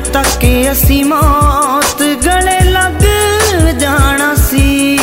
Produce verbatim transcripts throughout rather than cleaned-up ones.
तक असी मौत गले लग जाना सी।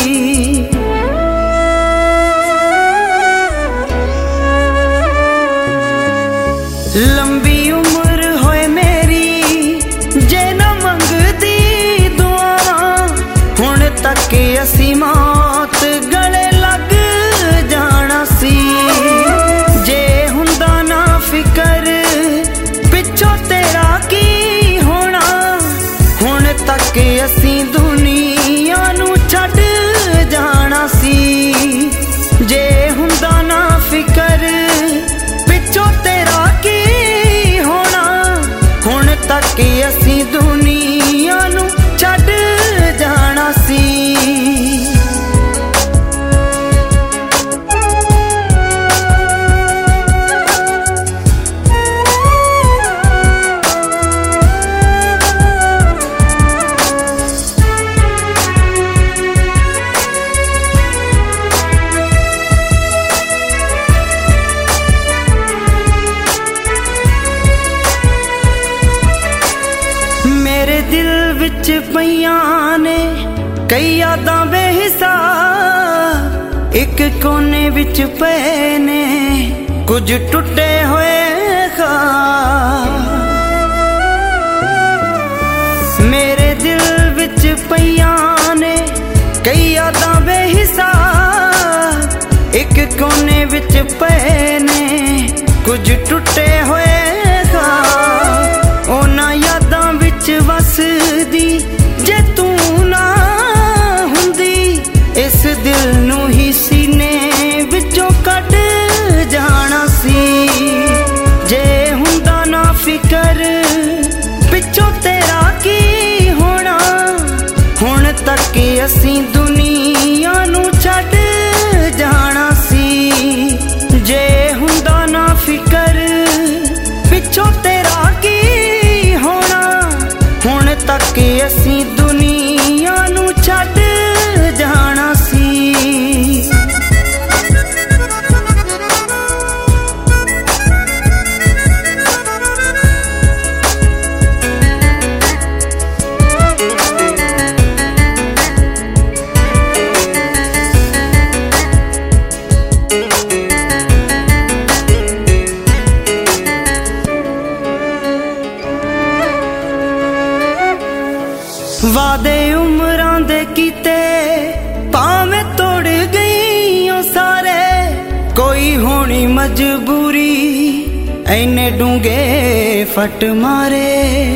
लंबी उम्र होए मेरी जे न मंगदी दुआ, हुण तक असी मौत गले लग जाना सी। जे हुंदा ना फिकर पिछों तेरा की होना, हुण तक असी दुनिया नू छड्ड जाना सी। जे हुंदा ना फिकर पिछों तेरा की होना, हुण तक असी दुनिया नू छड्ड जाना सी। मेरे दिल विच पईयां ने कई यादां बेहिसाब, एक कोने विच पए ने कुछ टुटे होए ख्वाब। मेरे दिल विच पईयां ने कई यादां बेहिसाब, एक कोने विच पए ने कुछ टुटे होए ख्वाब। उन्हां यादां विच वसदी जे तू ना हुंदी, इस दिल नू ही सीने विचों कट जाना सी। जे हुंदा ना फिकर पिछों तेरा की होना, हुण तक असी दुनिया नू छड्ड जाना सी। जे हुंदा ना फिकर पिछों तेरा की होना, हुण तक असी दुनिया नू छड्ड जाना सी। वादे उमरां दे कीते भावें तोड़ गई ओ सारे, कोई होनी मजबूरी ऐने डूंगे फट मारे।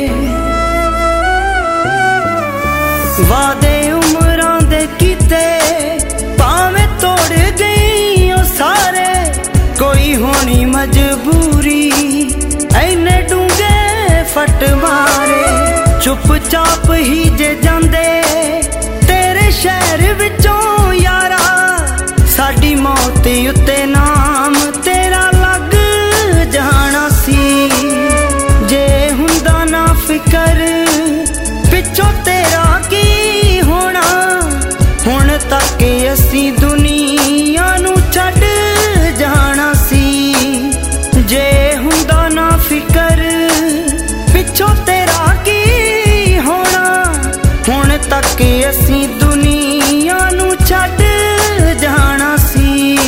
वादे उमरां दे कीते भावें तोड़ गई ओ सारे, कोई होनी मजबूरी ऐने डूंगे फट मारे। चुपचाप ही जे जांदे तेरे शहर विचों यारा, साडी मौत उत्ते नाम तेरा लग जाना सी। जे हुंदा ना फिकर पिछों तेरा की होना, हुण तक असी दुनिया नू छड्ड जाना सी। जे हुंदा ना फिकर पिछों तेरा की होना, हुण तक असी दुनिया नू छड्ड जाना सी।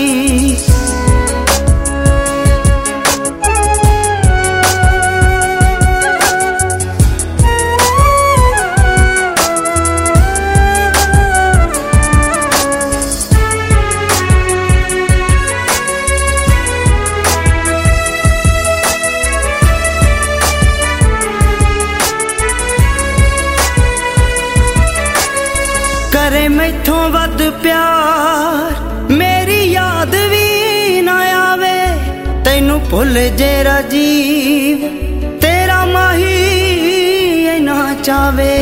करे मैथों वध प्यार मेरी याद भी ना आवे, तैनू भुल जे राजीव तेरा माही ना चावे।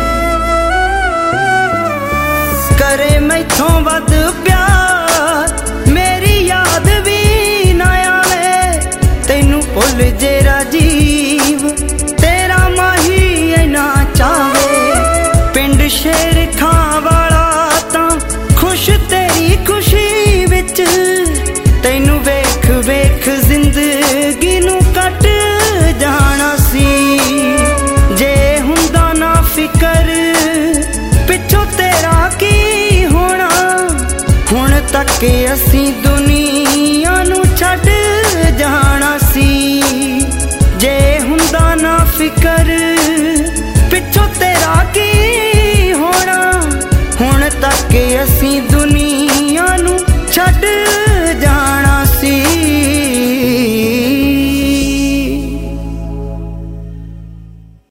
करे मैथों वध प्यार मेरी याद भी ना आवे, तैनू भुल जे राजीव तेरा माही ना चावे। पिंड शेर खां वाला तां खुश तेरी खुशी विच, तैनू वेख वेख जिंदगी नू कट जाना सी। जे के असी दुनिया नू छड्ड जाना सी। जे हुंदा ना फिकर पिछों तेरा की होना, हुण तक असी दुनिया नू छड्ड